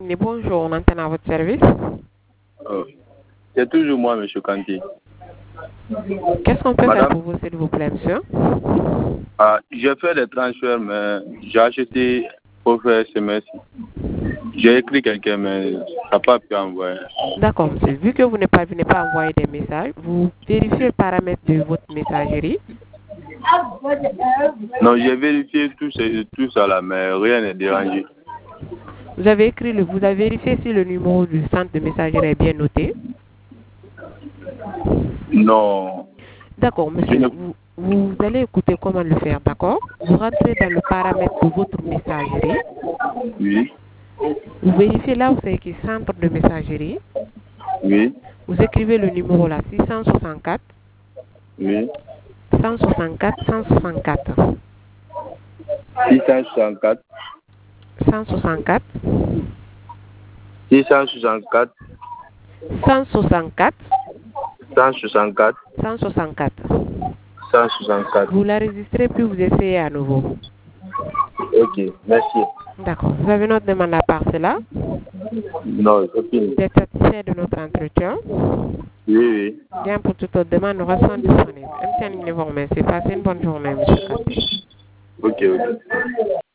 Et bonjour, on entend à votre service. Oh. C'est toujours moi, M. Kanti. Qu'est-ce qu'on peut faire pour vous, s'il vous plaît, monsieur? J'ai fait des transferts, mais j'ai acheté pour faire SMS. J'ai écrit quelqu'un, mais ça n'a pas pu envoyer. D'accord, monsieur. Vu que vous ne parvenez pas à envoyer des messages, vous vérifiez le paramètre de votre messagerie. Non, j'ai vérifié tout ça là, mais rien n'est dérangé. Vous avez vérifié si le numéro du centre de messagerie est bien noté? Non. D'accord, monsieur. Vous allez écouter comment le faire, d'accord? Vous rentrez dans le paramètre de votre messagerie. Oui. Vous vérifiez là où c'est écrit centre de messagerie. Oui. Vous écrivez le numéro là, 664. Oui. 164, 164. 664. 164. 664. 164. 164. 164. 164. Vous l'enregistrez puis vous essayez à nouveau. Ok, merci. D'accord. Vous avez notre demande à part cela? Non, c'est fini. Vous êtes satisfait de notre entretien? Oui, oui. Bien, pour toute autre demande, nous restons disponibles. MC, vous remercie. Passez une bonne journée, monsieur Kanté. Ok, ok.